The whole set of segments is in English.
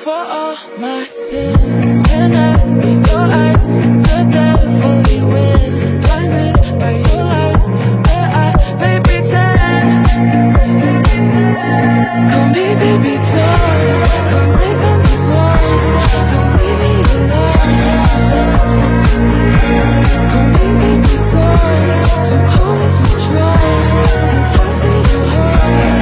for all my sins. And I read your eyes, the devil he wins. Blinded by your lies, where I play pretend. Call me baby doll, come break on these walls. Don't leave me alone. Call me baby doll, too cold as withdrawal. These hearts in your heart.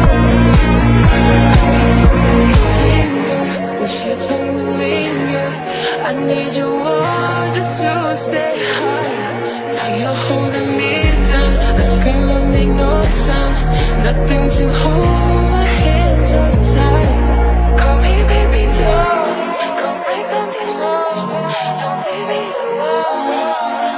Wish your tongue would linger. I need your warmth just to stay high. Now you're holding me down. I scream but make no sound. Nothing to hold, my hands are tied. Call me baby doll, come break down these walls. Don't leave me alone.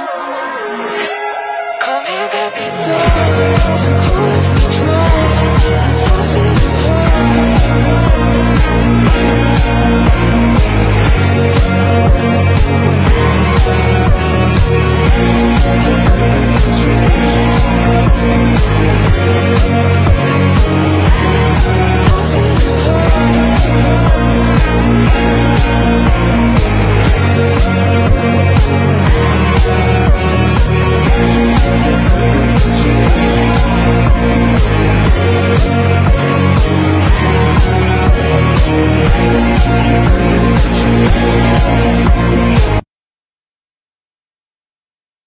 Call me baby doll, too cold as withdrawal. These hearts in your heart.